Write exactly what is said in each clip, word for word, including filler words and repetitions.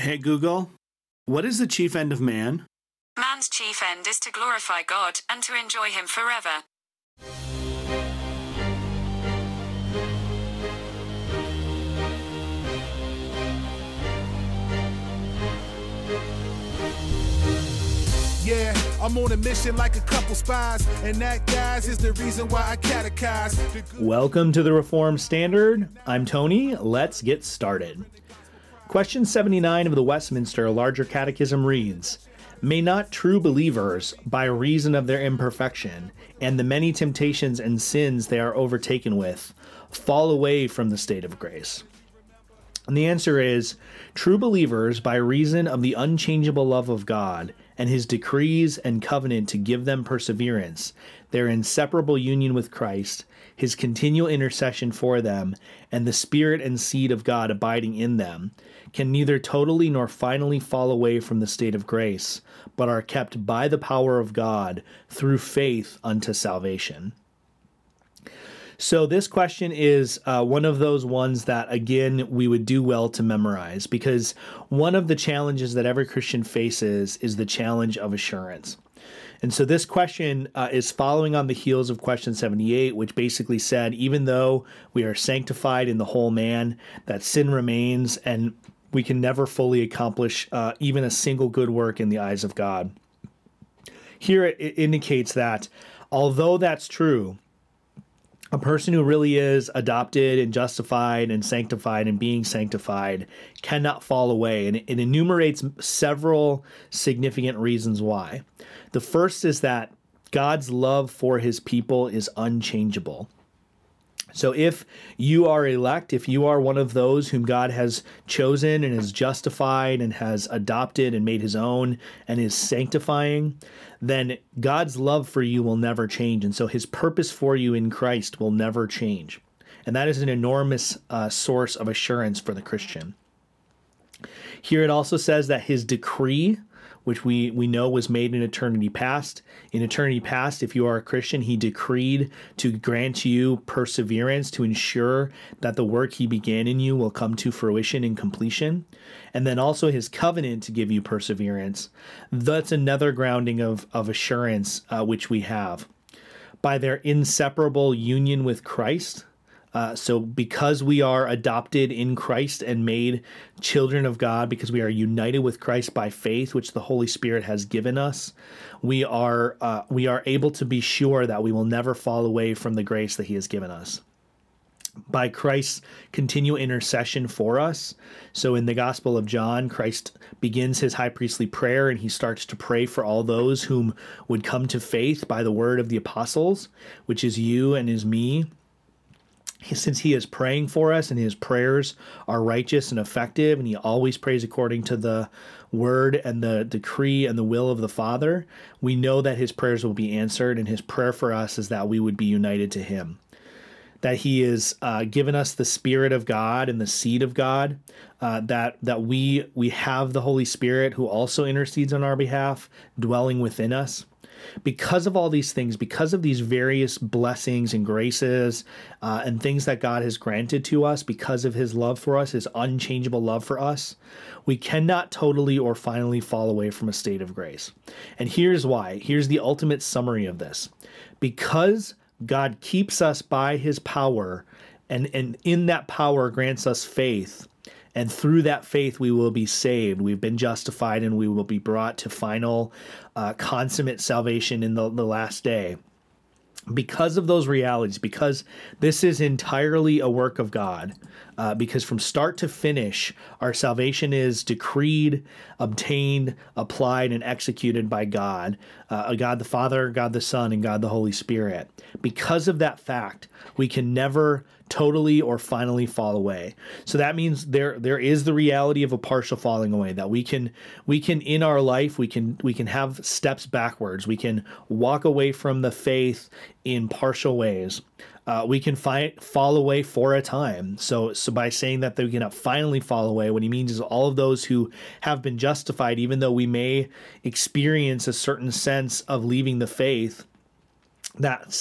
Hey Google, what is the chief end of man? Man's chief end is to glorify God and to enjoy Him forever. Yeah, I'm on a mission like a couple spies, and that, guys, is the reason why I catechize. Welcome to the Reformed Standard. I'm Tony. Let's get started. Question seventy-nine of the Westminster Larger Catechism reads, "May not true believers, by reason of their imperfection, and the many temptations and sins they are overtaken with, fall away from the state of grace?" And the answer is, true believers, by reason of the unchangeable love of God and His decrees and covenant to give them perseverance, their inseparable union with Christ, His continual intercession for them, and the Spirit and seed of God abiding in them, can neither totally nor finally fall away from the state of grace, but are kept by the power of God through faith unto salvation. So this question is uh, one of those ones that, again, we would do well to memorize, because one of the challenges that every Christian faces is the challenge of assurance. And so this question uh, is following on the heels of question seventy-eight, which basically said, even though we are sanctified in the whole man, that sin remains and we can never fully accomplish uh, even a single good work in the eyes of God. Here it, it indicates that although that's true, a person who really is adopted and justified and sanctified and being sanctified cannot fall away. And it enumerates several significant reasons why. The first is that God's love for His people is unchangeable. So if you are elect, if you are one of those whom God has chosen and has justified and has adopted and made His own and is sanctifying, then God's love for you will never change. And so His purpose for you in Christ will never change. And that is an enormous uh, source of assurance for the Christian. Here it also says that His decree, which we, we know was made in eternity past. In eternity past, if you are a Christian, He decreed to grant you perseverance to ensure that the work He began in you will come to fruition and completion. And then also His covenant to give you perseverance. That's another grounding of, of assurance uh, which we have. By their inseparable union with Christ, Uh, so because we are adopted in Christ and made children of God, because we are united with Christ by faith, which the Holy Spirit has given us, we are uh, we are able to be sure that we will never fall away from the grace that He has given us. By Christ's continual intercession for us. So in the Gospel of John, Christ begins His high priestly prayer and He starts to pray for all those whom would come to faith by the word of the apostles, which is you and is me. Since He is praying for us and His prayers are righteous and effective, and He always prays according to the word and the decree and the will of the Father, we know that His prayers will be answered, and His prayer for us is that we would be united to Him. That He has uh, given us the Spirit of God and the seed of God, uh, that that we we have the Holy Spirit who also intercedes on our behalf, dwelling within us. Because of all these things, because of these various blessings and graces uh, and things that God has granted to us, because of His love for us, His unchangeable love for us, we cannot totally or finally fall away from a state of grace. And here's why. Here's the ultimate summary of this. Because God keeps us by His power, and, and in that power grants us faith, and through that faith, we will be saved. We've been justified, and we will be brought to final, uh, consummate salvation in the, the last day. Because of those realities, because this is entirely a work of God, uh, because from start to finish, our salvation is decreed, obtained, applied, and executed by God, uh, God the Father, God the Son, and God the Holy Spirit. Because of that fact, we can never totally or finally fall away. So that means there there is the reality of a partial falling away, that we can we can in our life we can we can have steps backwards. We can walk away from the faith in partial ways. Uh, we can fi- fall away for a time. So so by saying that they cannot finally fall away, what he means is all of those who have been justified, even though we may experience a certain sense of leaving the faith, that's that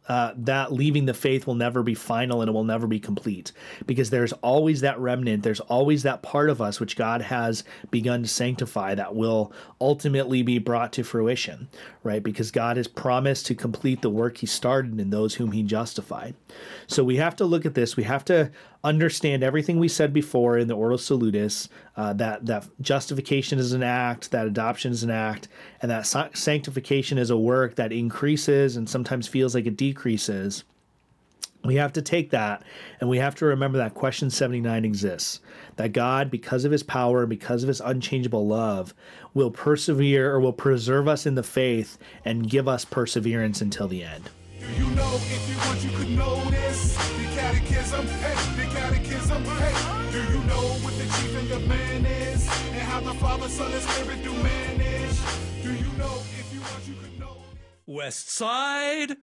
uh, that leaving the faith will never be final and it will never be complete, because there's always that remnant. There's always that part of us which God has begun to sanctify that will ultimately be brought to fruition, right? Because God has promised to complete the work he started in those whom he justified. So we have to look at this. We have to understand everything we said before in the Ordo Salutis, uh, that, that justification is an act, that adoption is an act, and that sanctification is a work that increases and sometimes feels like it decreases. We have to take that, and we have to remember that question seventy-nine exists, that God, because of his power and because of his unchangeable love, will persevere or will preserve us in the faith and give us perseverance until the end. Do you know, if you want, you could know this? The catechism, hey, the catechism, hey. Do you know what the chief end of man is? And how the Father, Son, and Spirit do manage? Do you know, if you want, you could know? West Side